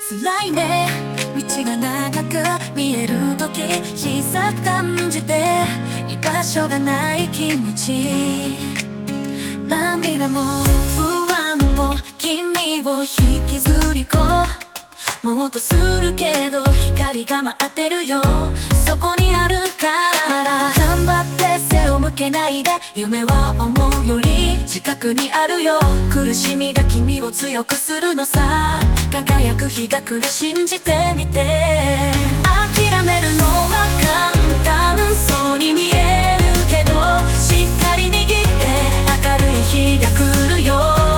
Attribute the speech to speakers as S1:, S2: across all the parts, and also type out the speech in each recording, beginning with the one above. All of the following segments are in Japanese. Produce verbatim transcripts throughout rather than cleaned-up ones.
S1: 辛いね、道が長く見える時小さく感じて居場所がない気持ち、涙も不安も君を引きずり込もうとするけど光が待ってるよ、そこにあるから頑張って背を向けないで、夢は思うより近くにあるよ、苦しみが君を強くするのさ、輝く日が来る信じてみて、諦めるのは簡単そうに見えるけどしっかり握って明るい日が来るよ、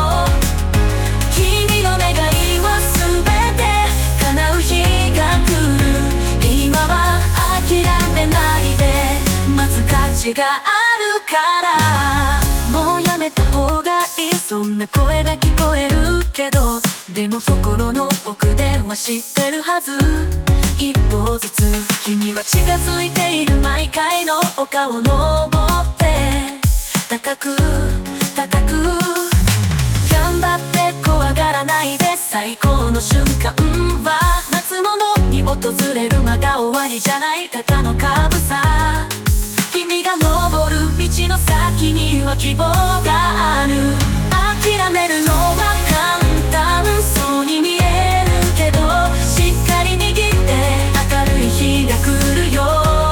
S1: 君の願いは全て叶う日が来る、今は諦めないで待つ価値があるから、もうやめた方がいいそんな声が聞こえるけど、でも心の奥では知ってるはず、一歩ずつ君は近づいている、毎回の丘を登って高く高く頑張って怖がらないで、最高の瞬間は夏物に訪れる、まだ終わりじゃないただのカーブさ、君が登る道の先には希望がある、諦めるのは簡単そうに見えるけどしっかり握って明るい日が来るよ、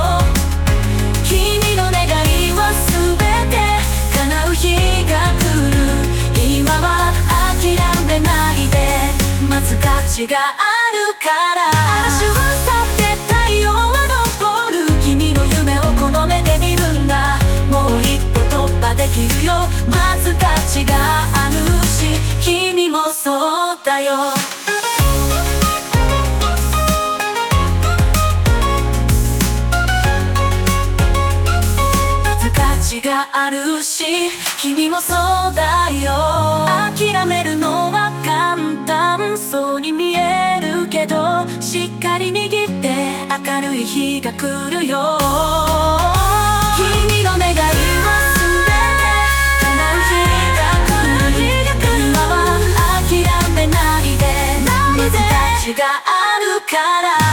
S1: 君の願いは全て叶う日が来る、今は諦めないで待つ価値があるから、嵐を去って太陽は昇る、君の夢をこの目で見るんだ、もう一歩突破できるよ、待つ価値があるし君もそうだよ、価値があるし君もそうだよ、諦めるのは簡単そうに見えるけどしっかり握って明るい日が来るよ、君の願いは全て叶う日が来る、今は諦めないで待つ価値があるから